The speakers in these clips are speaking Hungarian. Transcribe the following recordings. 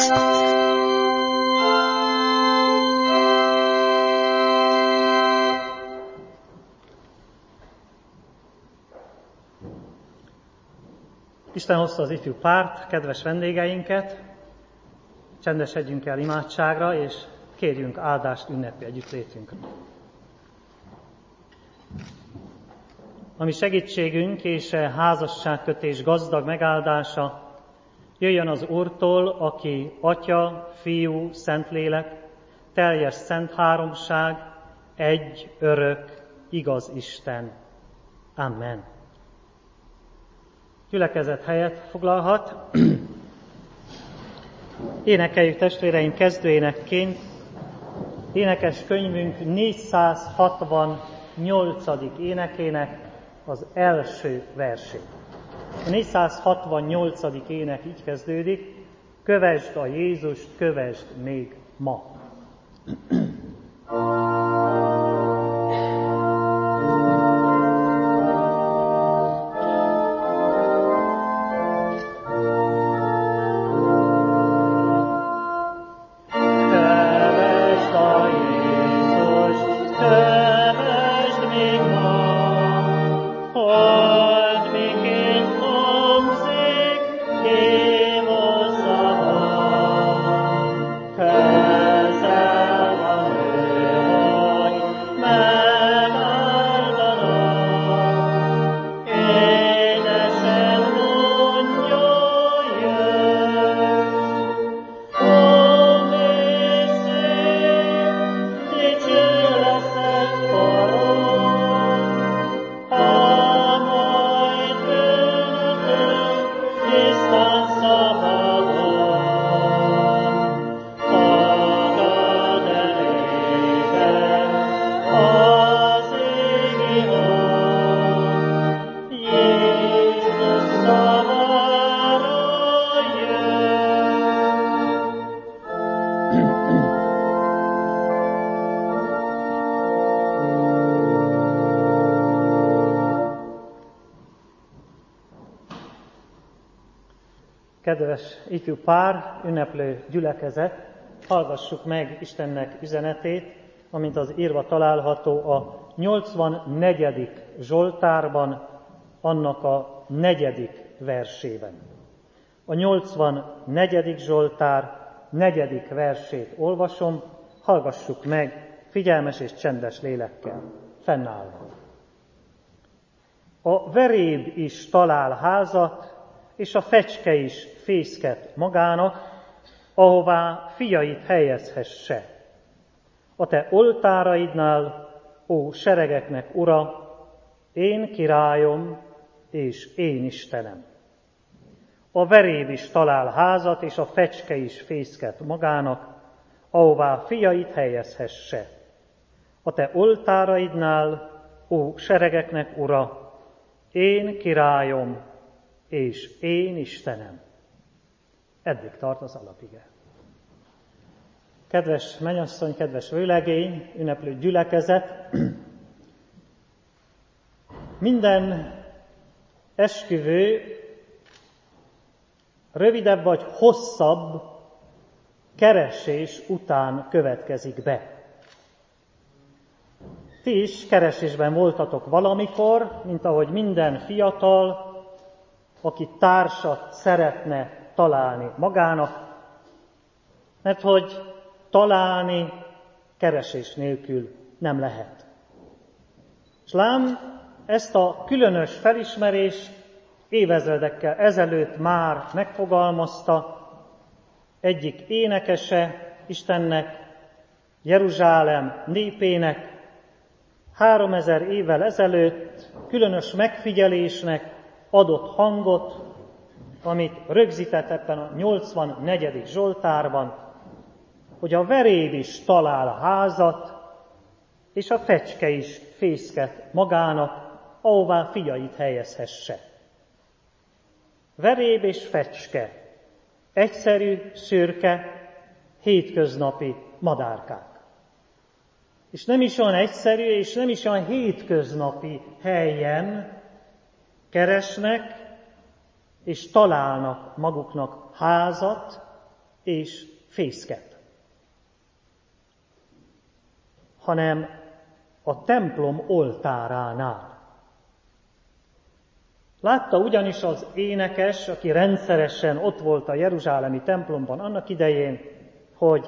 Isten hozta az ifjú párt, kedves vendégeinket, csendesedjünk el imádságra, és kérjünk áldást ünnepi együttlétünkre. Ami segítségünk és házasságkötés gazdag megáldása jöjjön az Úrtól, aki Atya, Fiú, Szentlélek, teljes szent háromság, egy, örök, igaz Isten. Amen. Gyülekezet helyet foglalhat. Énekeljük testvéreim kezdőénekként énekes könyvünk 468. énekének az első versét. A 468. ének így kezdődik: kövesd a Jézust, kövesd még ma. Kedves ifjú pár, ünneplő gyülekezet, hallgassuk meg Istennek üzenetét, amint az írva található a 84. Zsoltárban, annak a 4. versében. A 84. Zsoltár 4. versét olvasom, hallgassuk meg figyelmes és csendes lélekkel, fennállva. A veréb is talál házat, és a fecske is fészket magának, ahová fiait helyezhesse. A te oltáraidnál, ó seregeknek ura, én királyom és én Istenem. A veréb is talál házat, és a fecske is fészket magának, ahová fiait helyezhesse. A te oltáraidnál, ó seregeknek ura, én királyom és én Istenem. Eddig tart az alapige. Kedves mennyasszony, kedves vőlegény, ünneplő gyülekezet, minden esküvő rövidebb vagy hosszabb keresés után következik be. Ti is keresésben voltatok valamikor, mint ahogy minden fiatal, aki társat szeretne találni magának, mert hogy találni keresés nélkül nem lehet. És lám, ezt a különös felismerést évezredekkel ezelőtt már megfogalmazta egyik énekese Istennek, Jeruzsálem népének 3000 évvel ezelőtt különös megfigyelésnek adott hangot, amit rögzített ebben a 84. Zsoltárban, hogy a veréb is talál házat, és a fecske is fészket magának, ahová fiait helyezhesse. Veréb és fecske, egyszerű, szürke, hétköznapi madárkák. És nem is olyan egyszerű, és nem is olyan hétköznapi helyen keresnek és találnak maguknak házat, és fészket, hanem a templom oltáránál. Látta ugyanis az énekes, aki rendszeresen ott volt a jeruzsálemi templomban annak idején, hogy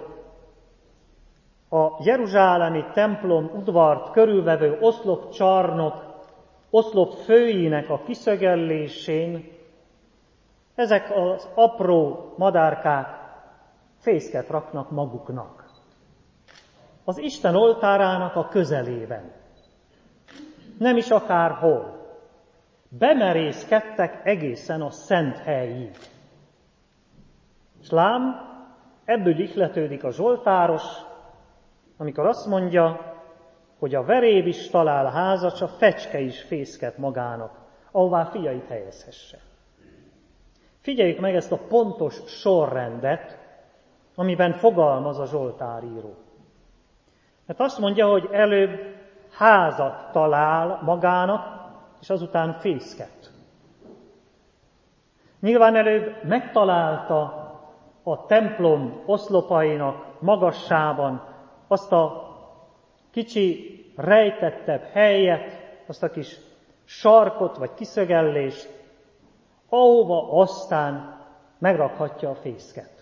a jeruzsálemi templom udvart körülvevő oszlopcsarnok, oszlopfőinek a kiszögellésén ezek az apró madárkák fészket raknak maguknak. Az Isten oltárának a közelében. Nem is akárhol. Bemerészkedtek egészen a szent helyig. És lám, ebből ihletődik a zsoltáros, amikor azt mondja, hogy a veréb is talál házat, a fecske is fészket magának, ahová fiait helyezhesse. Figyeljük meg ezt a pontos sorrendet, amiben fogalmaz a zsoltáríró. Mert azt mondja, hogy előbb házat talál magának, és azután fészket. Nyilván előbb megtalálta a templom oszlopainak magasságban azt a kicsi, rejtettebb helyet, azt a kis sarkot vagy kiszögellést, ahova aztán megrakhatja a fészket.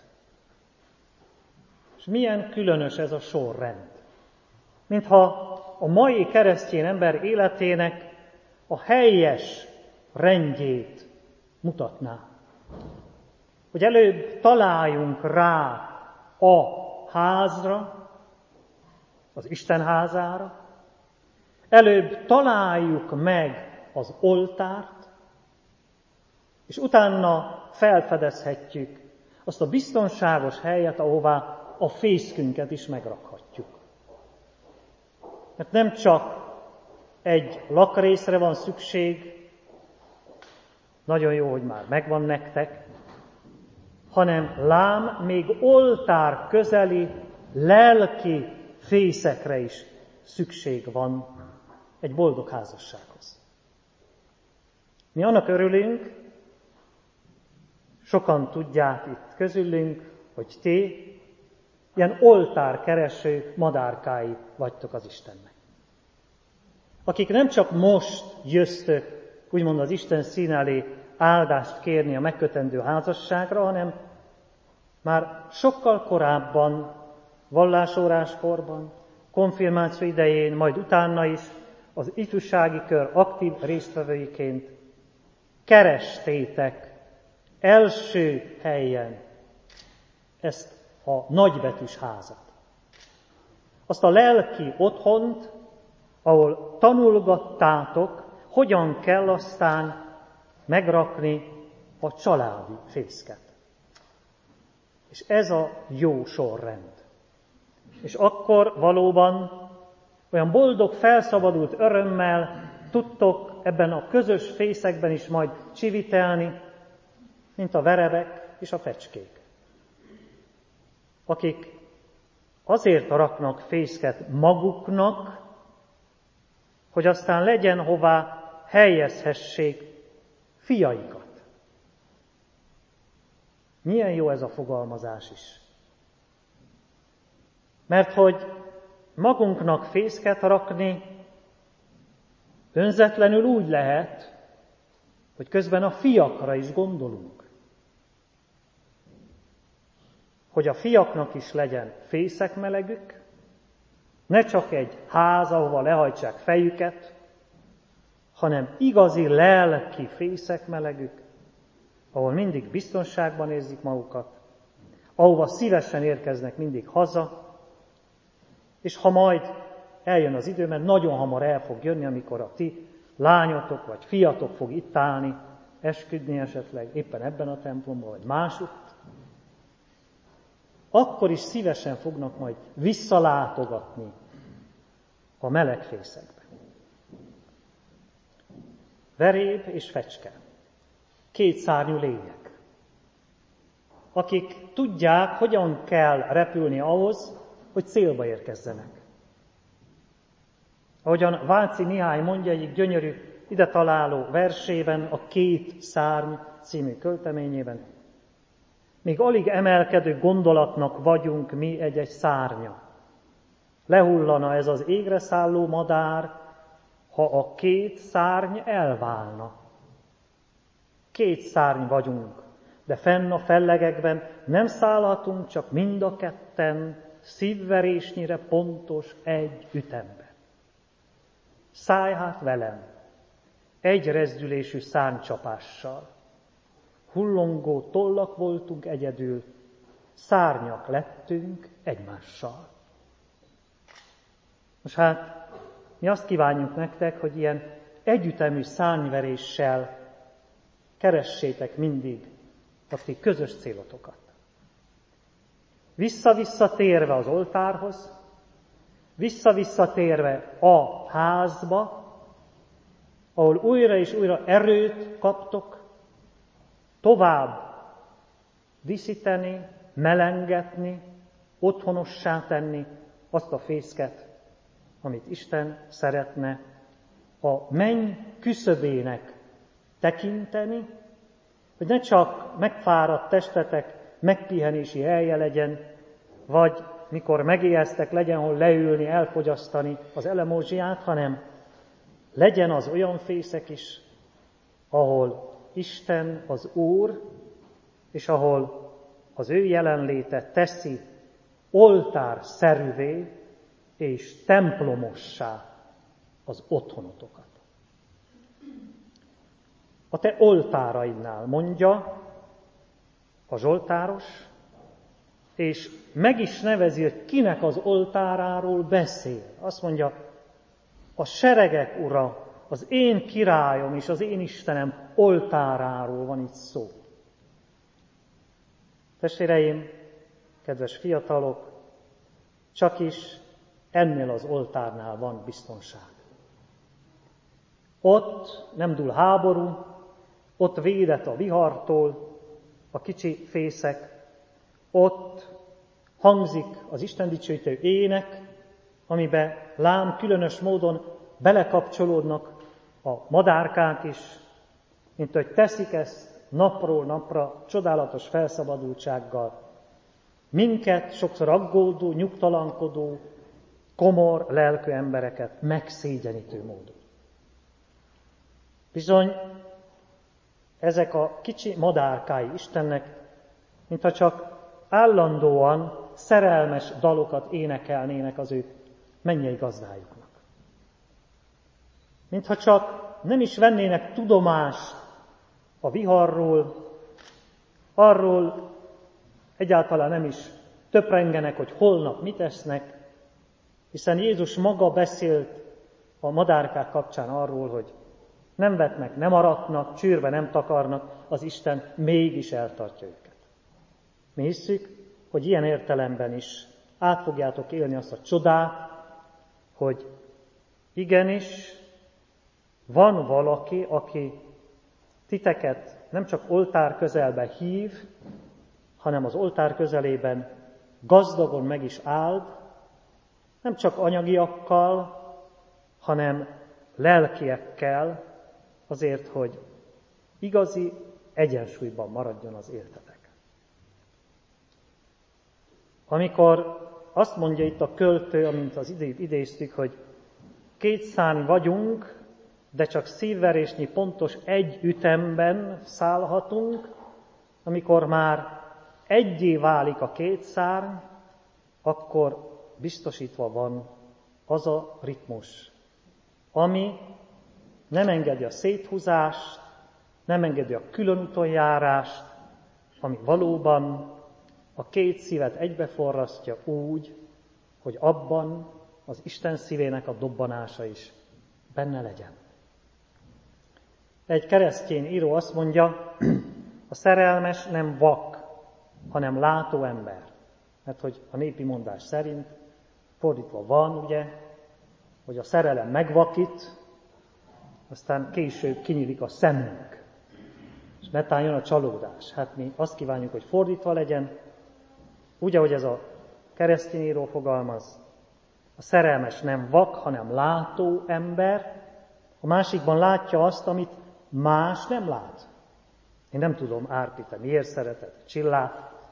És milyen különös ez a sorrend. Mintha a mai keresztény ember életének a helyes rendjét mutatná. Hogy előbb találjunk rá a házra, az Isten házára, előbb találjuk meg az oltárt, és utána felfedezhetjük azt a biztonságos helyet, ahová a fészkünket is megrakhatjuk. Mert nem csak egy lakrészre van szükség, nagyon jó, hogy már megvan nektek, hanem lám még oltár közeli lelki fészekre is szükség van egy boldog házassághoz. Mi annak örülünk, sokan tudják itt közülünk, hogy ti ilyen oltárkereső madárkái vagytok az Istennek. Akik nem csak most jöztök, úgymond az Isten szín elé áldást kérni a megkötendő házasságra, hanem már sokkal korábban, vallásóráskorban, konfirmáció idején, majd utána is az ifjúsági kör aktív résztvevőiként kerestétek első helyen ezt a nagybetűs házat. Azt a lelki otthont, ahol tanulgattátok, hogyan kell aztán megrakni a családi fészket. És ez a jó sorrend. És akkor valóban olyan boldog, felszabadult örömmel tudtok ebben a közös fészekben is majd csivitelni, mint a verebek és a fecskék, akik azért raknak fészket maguknak, hogy aztán legyen hová helyezhessék fiaikat. Milyen jó ez a fogalmazás is. Mert hogy magunknak fészket rakni önzetlenül úgy lehet, hogy közben a fiakra is gondolunk. Hogy a fiaknak is legyen fészekmelegük, ne csak egy ház, ahova lehajtsák fejüket, hanem igazi lelki fészekmelegük, ahol mindig biztonságban érzik magukat, ahova szívesen érkeznek mindig haza, és ha majd eljön az idő, mert nagyon hamar el fog jönni, amikor a ti lányotok vagy fiatok fog itt állni, esküdni esetleg éppen ebben a templomban, vagy másutt, akkor is szívesen fognak majd visszalátogatni a meleg fészekbe. Veréb és fecske. Kétszárnyú lények, akik tudják, hogyan kell repülni ahhoz, hogy célba érkezzenek. Ahogyan Váci Mihály mondja egyik gyönyörű, ide találó versében, a Két szárny című költeményében, még alig emelkedő gondolatnak vagyunk mi egy-egy szárnya. Lehullana ez az égre szálló madár, ha a két szárny elválna. Két szárny vagyunk, de fenn a fellegekben nem szállhatunk csak mind a ketten szívverésnyire pontos egy ütemben. Szállj hát velem, egy rezdülésű szárnycsapással. Hullongó tollak voltunk egyedül, szárnyak lettünk egymással. Most hát mi azt kívánjuk nektek, hogy ilyen együttemű szárnyveréssel keressétek mindig a ti közös célotokat. Vissza-visszatérve az oltárhoz, vissza-visszatérve a házba, ahol újra és újra erőt kaptok, tovább díszíteni, melengetni, otthonossá tenni azt a fészket, amit Isten szeretne a menny küszöbének tekinteni, hogy ne csak megfáradt testetek megpihenési helye legyen, vagy mikor megéheztek, legyen hol leülni, elfogyasztani az elemózsiát, hanem legyen az olyan fészek is, ahol Isten az Úr, és ahol az ő jelenléte teszi oltárszerűvé és templomossá az otthonotokat. A te oltáraidnál, mondja a zsoltáros, és meg is nevezi, hogy kinek az oltáráról beszél. Azt mondja, a seregek ura, az én királyom és az én Istenem oltáráról van itt szó. Testvéreim, kedves fiatalok, csak is ennél az oltárnál van biztonság. Ott nem dúl háború, ott védett a vihartól a kicsi fészek, ott hangzik az Isten dicsőítő ének, amiben lám különös módon belekapcsolódnak a madárkák is, mint hogy teszik ezt napról napra csodálatos felszabadultsággal. Minket, sokszor aggódó, nyugtalankodó, komor lelkű embereket megszégyenítő módon. Bizony, ezek a kicsi madárkái Istennek, mintha csak állandóan szerelmes dalokat énekelnének az ő mennyei gazdájuknak. Mintha csak nem is vennének tudomást a viharról, arról egyáltalán nem is töprengenek, hogy holnap mit esznek, hiszen Jézus maga beszélt a madárkák kapcsán arról, hogy nem vetnek, nem aratnak, csűrbe nem takarnak, az Isten mégis eltartja őket. Mi hisszük, hogy ilyen értelemben is át fogjátok élni azt a csodát, hogy igenis van valaki, aki titeket nem csak oltár közelbe hív, hanem az oltár közelében gazdagon meg is áld, nem csak anyagiakkal, hanem lelkiekkel, azért, hogy igazi egyensúlyban maradjon az életetek. Amikor azt mondja itt a költő, amint az idéztük, hogy két szárny vagyunk, de csak szívverésnyi pontos egy ütemben szállhatunk, amikor már egyé válik a két szárny, akkor biztosítva van az a ritmus, ami nem engedi a széthúzást, nem engedi a különútonjárást, ami valóban a két szívet egybeforrasztja úgy, hogy abban az Isten szívének a dobbanása is benne legyen. Egy keresztény író azt mondja, a szerelmes nem vak, hanem látó ember. Mert hogy a népi mondás szerint fordítva van, ugye, hogy a szerelem megvakít, aztán később kinyílik a szemünk. És netán jön a csalódás. Hát mi azt kívánjuk, hogy fordítva legyen, úgy, ahogy ez a keresztény író fogalmaz, a szerelmes nem vak, hanem látó ember, a másikban látja azt, amit más nem lát. Én nem tudom, Árpi, te miért szereted Csillát,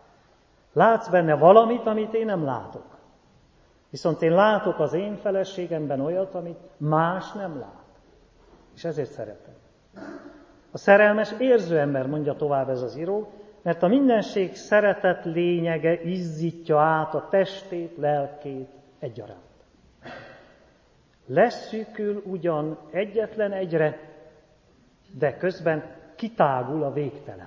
Látsz benne valamit, amit én nem látok. Viszont én látok az én feleségemben olyat, amit más nem lát. És ezért szeretem. A szerelmes érző ember, mondja tovább ez az író, mert a mindenség szeretet lényege izzítja át a testét, lelkét egyaránt. Leszűkül ugyan egyetlen egyre, de közben kitágul a végtelenre.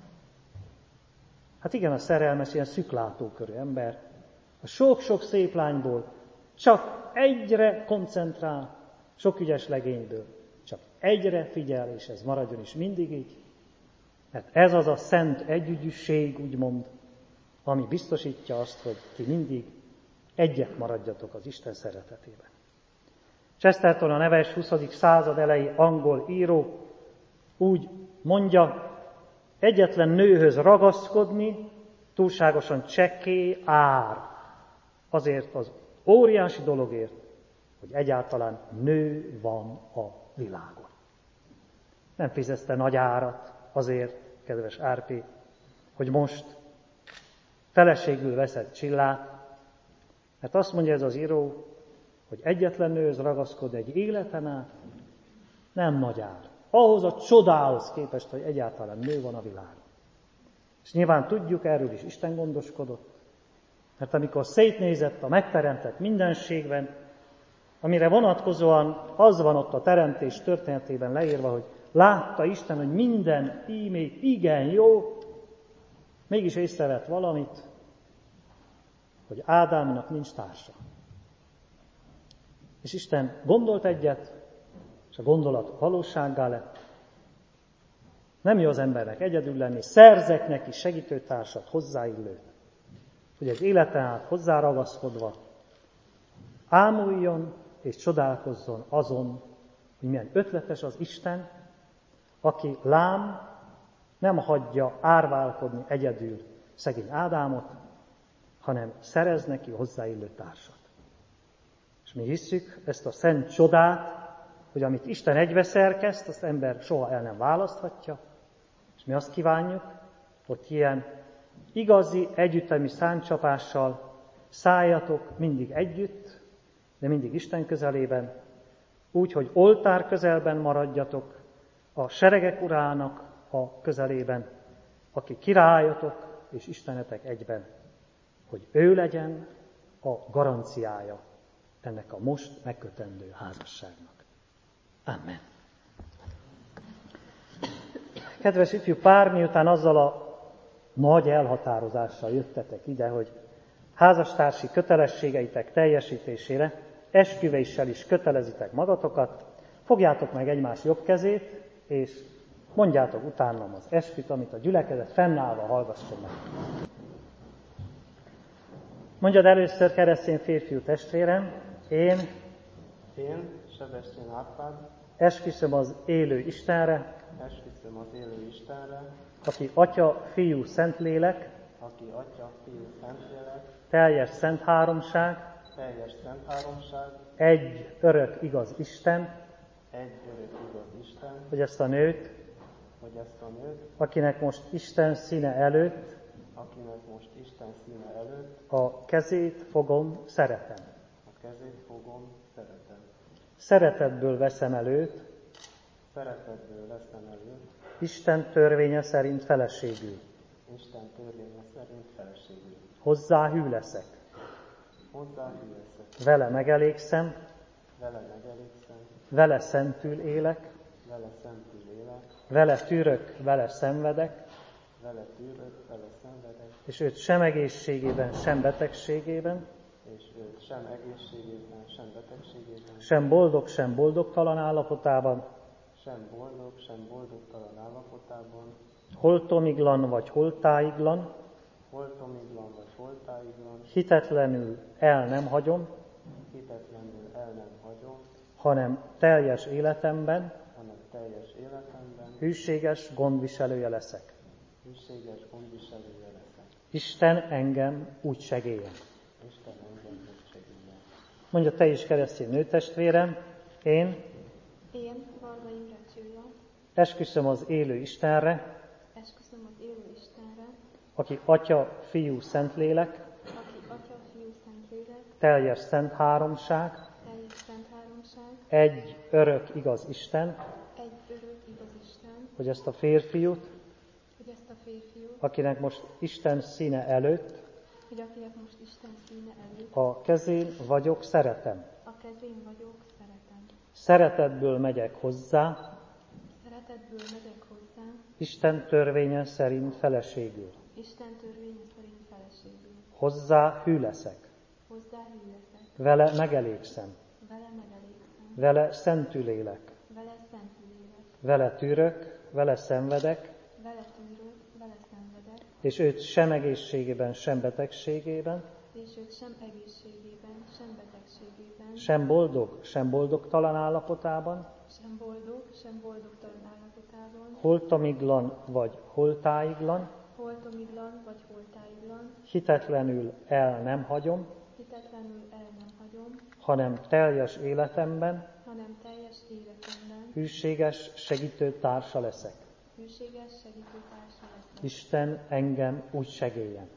Hát igen, a szerelmes ilyen szűklátókörű ember. A sok-sok szép lányból csak egyre koncentrál, sok ügyes legényből csak egyre figyel, és ez maradjon is mindig így. Mert ez az a szent együgyűség, úgymond, ami biztosítja azt, hogy ti mindig egyet maradjatok az Isten szeretetében. Chesterton, a neves 20. század elejé angol író úgy mondja, egyetlen nőhöz ragaszkodni túlságosan csekély ár azért az óriási dologért, hogy egyáltalán nő van a világon. Nem fizetsz nagy árat azért, kedves Árpi, hogy most feleségül veszed Csillát, mert azt mondja ez az író, hogy egyetlen nőhöz ragaszkodni egy életen át, nem nagy ár. Ahhoz a csodához képest, hogy egyáltalán nő van a világon. És nyilván tudjuk, erről is Isten gondoskodott, mert amikor szétnézett a megteremtett mindenségben, amire vonatkozóan az van ott a teremtés történetében leírva, hogy látta Isten, hogy minden íme igen jó, mégis észrevett valamit, hogy Ádámnak nincs társa. És Isten gondolt egyet, és a gondolat valósággá lett. Nem jó az embernek egyedül lenni, szerzek neki segítőtársat, hozzáillőt, hogy az életen át hozzáragaszkodva ámuljon és csodálkozzon azon, hogy milyen ötletes az Isten, aki lám nem hagyja árválkodni egyedül szegény Ádámot, hanem szerez neki hozzáillő társat. És mi hisszük ezt a szent csodát, hogy amit Isten egybeszerkeszt, azt ember soha el nem választhatja, és mi azt kívánjuk, hogy ilyen igazi együttemi száncsapással szálljatok mindig együtt, de mindig Isten közelében, úgy, hogy oltár közelben maradjatok, a seregek urának a közelében, aki királyotok és Istenetek egyben, hogy ő legyen a garanciája ennek a most megkötendő házasságnak. Amen. Kedves ifjú pár, miután azzal a nagy elhatározással jöttetek ide, hogy házastársi kötelességeitek teljesítésére esküvéssel is kötelezitek magatokat, fogjátok meg egymás jobb kezét, és mondjátok utánam az esküt, amit a gyülekezet fennállva hallgasson meg. Mondjad először, keresztény férfiú testvérem, én, Sebestyén Árpád, esküszöm az élő Istenre, aki Atya, Fiú, Szentlélek, teljes szent háromság, egy örök igaz Isten, hogy ezt a nőt, akinek most Isten színe előtt a kezét fogom, szeretem. Szeretetből veszem előtt, Isten törvénye szerint feleségül. Hozzá hű leszek. Vele megelégszem, vele szentül élek, vele tűrök, vele szenvedek, és őt sem egészségében, sem betegségében, sem boldogtalan állapotában, holtomiglan vagy holtáiglan, hitetlenül el nem hagyom, hanem teljes életemben hűséges gondviselője leszek. Isten engem úgy segélyen. Mondja te is, keresztény nőtestvérem, én Varga Imre Csilla, esküszöm az élő Istenre, aki Atya, Fiú, Szentlélek, teljes szent háromság, egy örök igaz Isten, hogy ezt a férfiút, akinek most Isten színe előtt, a kezén vagyok, szeretem. Szeretetből megyek hozzá, Isten törvénye szerint feleségül. Hozzá hű leszek. Vele megelégszem. Vele szentülélek. Vele tűrök, vele szenvedek, és őt sem egészségében, sem betegségében, sem boldog, sem boldogtalan állapotában, holtamiglan vagy holtáiglan, hitetlenül el nem hagyom, hanem teljes életemben hűséges segítő társa leszek. Isten engem úgy segéljen.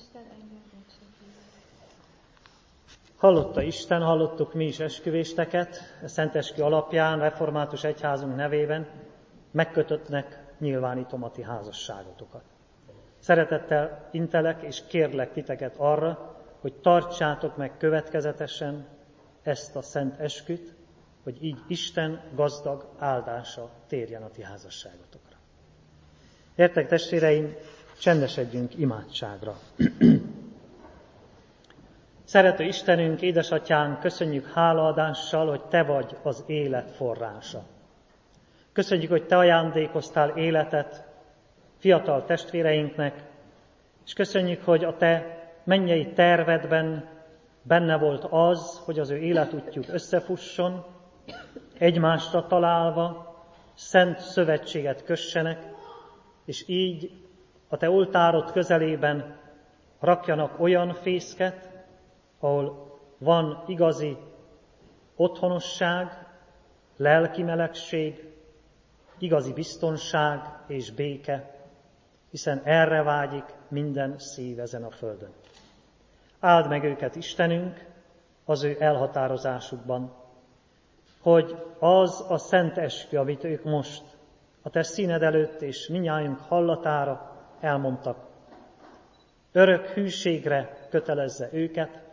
Hallotta Isten, hallottuk mi is esküvésteket, a szenteskü alapján, református egyházunk nevében megkötöttnek nyilvánítom a ti házasságotokat. Szeretettel intelek és kérlek titeket arra, hogy tartsátok meg következetesen ezt a szent esküt, hogy így Isten gazdag áldása térjen a ti házasságotokra. Értek, testvéreim, csendesedjünk imádságra. Szerető Istenünk, édesatyánk, köszönjük hálaadással, hogy te vagy az élet forrása. Köszönjük, hogy te ajándékoztál életet fiatal testvéreinknek, és köszönjük, hogy a te mennyei tervedben benne volt az, hogy az ő életútjuk összefusson, egymásra találva, szent szövetséget kössenek, és így a te oltárod közelében rakjanak olyan fészket, ahol van igazi otthonosság, lelki melegség, igazi biztonság és béke, hiszen erre vágyik minden szív ezen a földön. Áld meg őket, Istenünk, az ő elhatározásukban, hogy az a szent eskü, amit ők most a te színed előtt és mindnyájunk hallatára elmondtak, örök hűségre kötelezze őket,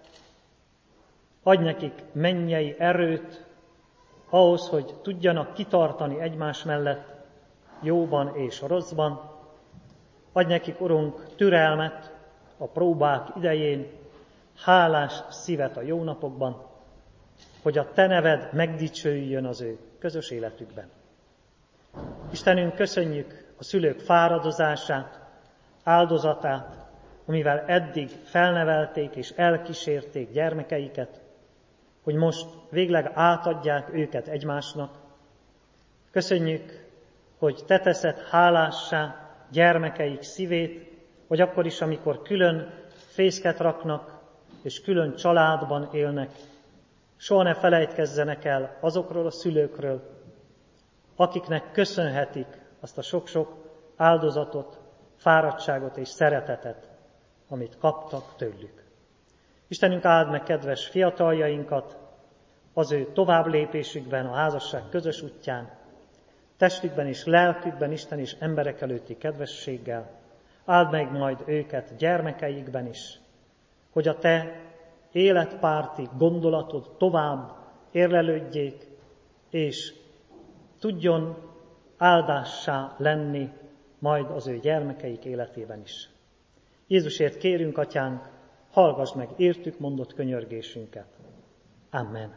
adj nekik mennyei erőt ahhoz, hogy tudjanak kitartani egymás mellett jóban és rosszban. Adj nekik, Urunk, türelmet a próbák idején, hálás szívet a jó napokban, hogy a te neved megdicsőjön az ő közös életükben. Istenünk, köszönjük a szülők fáradozását, áldozatát, amivel eddig felnevelték és elkísérték gyermekeiket, hogy most végleg átadják őket egymásnak. Köszönjük, hogy te teszed hálássá gyermekeik szívét, hogy akkor is, amikor külön fészket raknak, és külön családban élnek, soha ne felejtkezzenek el azokról a szülőkről, akiknek köszönhetik azt a sok-sok áldozatot, fáradtságot és szeretetet, amit kaptak tőlük. Istenünk, áld meg kedves fiataljainkat az ő tovább lépésükben, a házasság közös útján, testükben és lelkükben, Isten és emberek előtti kedvességgel. Áld meg majd őket gyermekeikben is, hogy a te életpárti gondolatod tovább érlelődjék, és tudjon áldássá lenni majd az ő gyermekeik életében is. Jézusért kérünk, Atyánk, hallgass meg értük mondott könyörgésünket. Amen.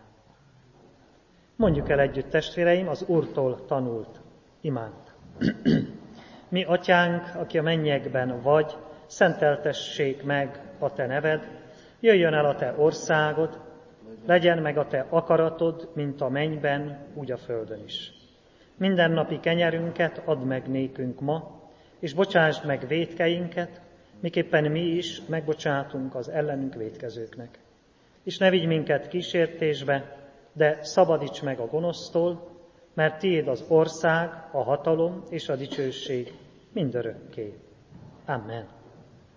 Mondjuk el együtt, testvéreim, az Úrtól tanult imánt. Mi, Atyánk, aki a mennyekben vagy, szenteltessék meg a te neved, jöjjön el a te országod, legyen meg a te akaratod, mint a mennyben, úgy a földön is. Mindennapi kenyerünket add meg nékünk ma, és bocsásd meg vétkeinket, miképpen mi is megbocsátunk az ellenünk vétkezőknek. És ne vigy minket kísértésbe, de szabadíts meg a gonosztól, mert tiéd az ország, a hatalom és a dicsőség mindörökké. Amen.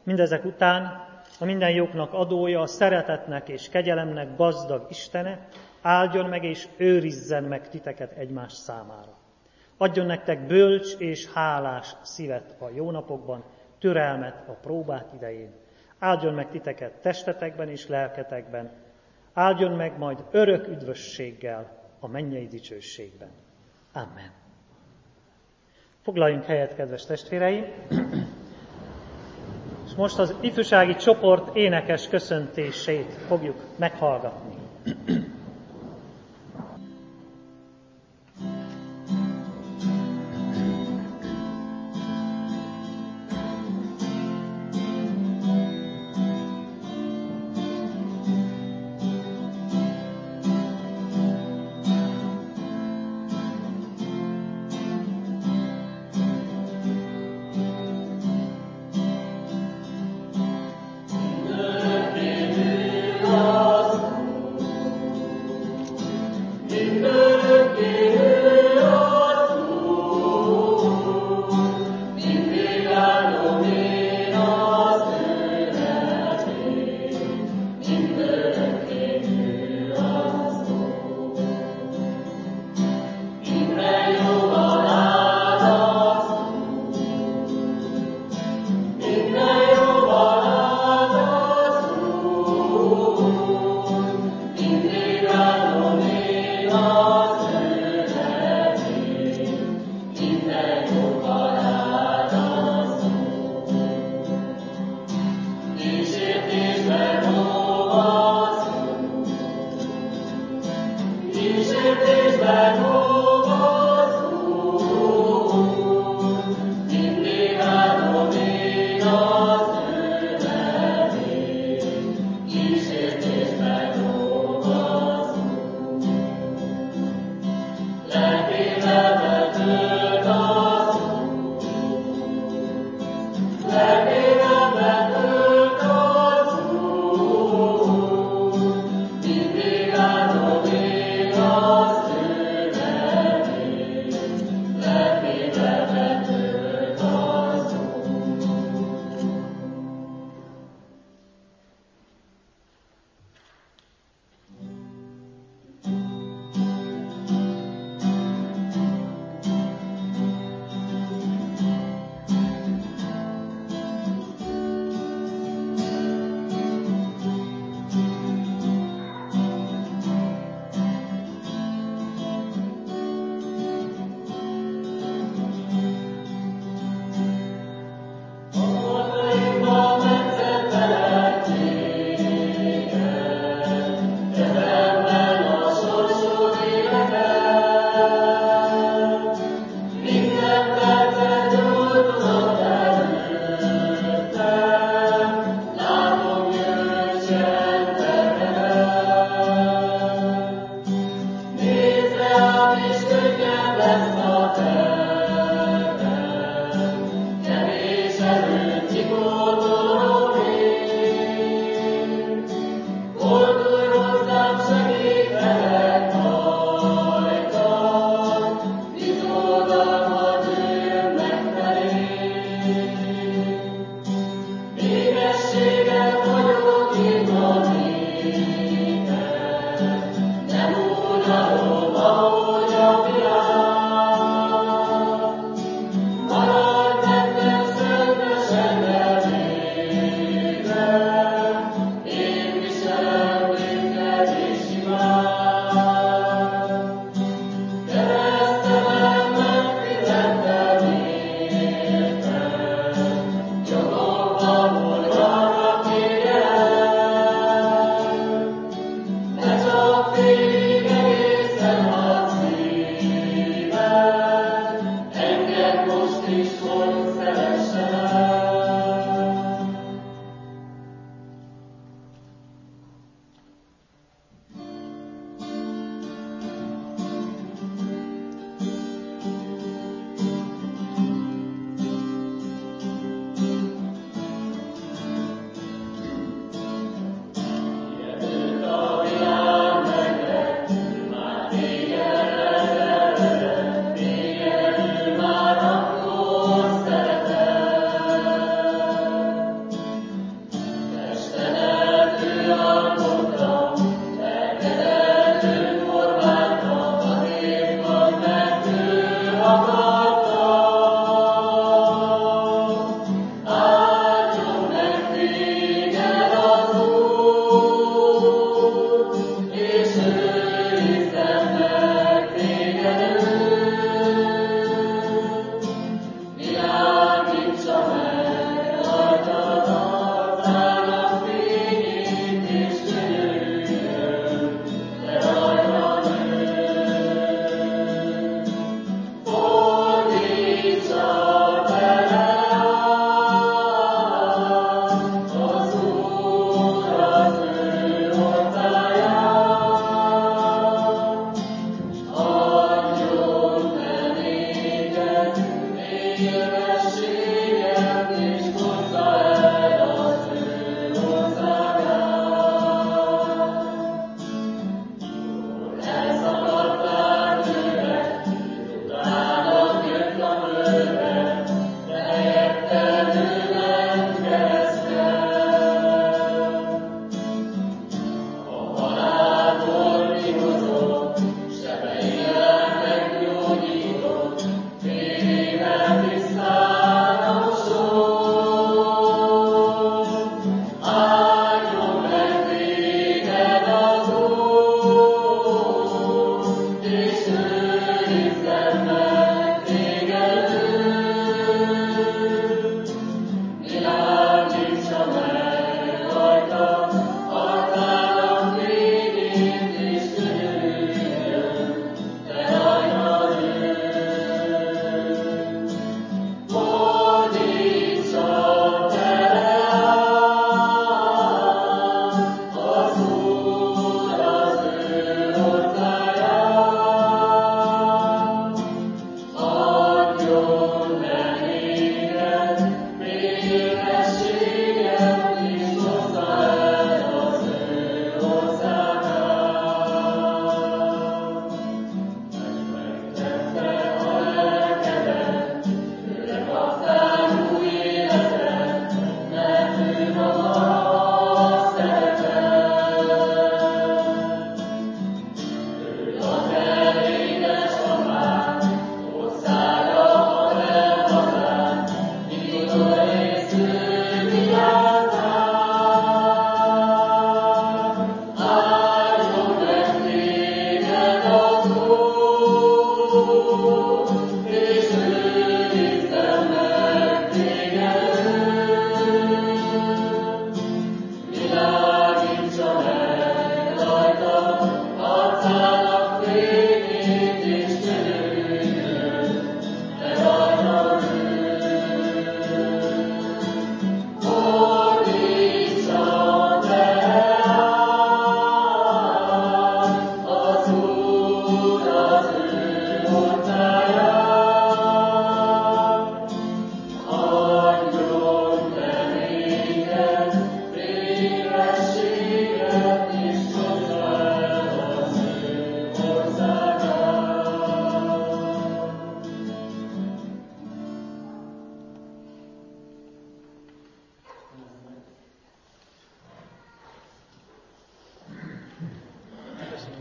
Mindezek után a minden jóknak adója, a szeretetnek és kegyelemnek gazdag Istene áldjon meg és őrizzen meg titeket egymás számára. Adjon nektek bölcs és hálás szívet a jó napokban, türelmet a próbák idején. Áldjon meg titeket testetekben és lelketekben. Áldjon meg majd örök üdvösséggel a mennyei dicsőségben. Amen. Foglaljunk helyet, kedves testvéreim! És most az ifjúsági csoport énekes köszöntését fogjuk meghallgatni.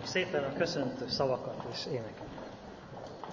szépen a köszöntő szavakat és éneket.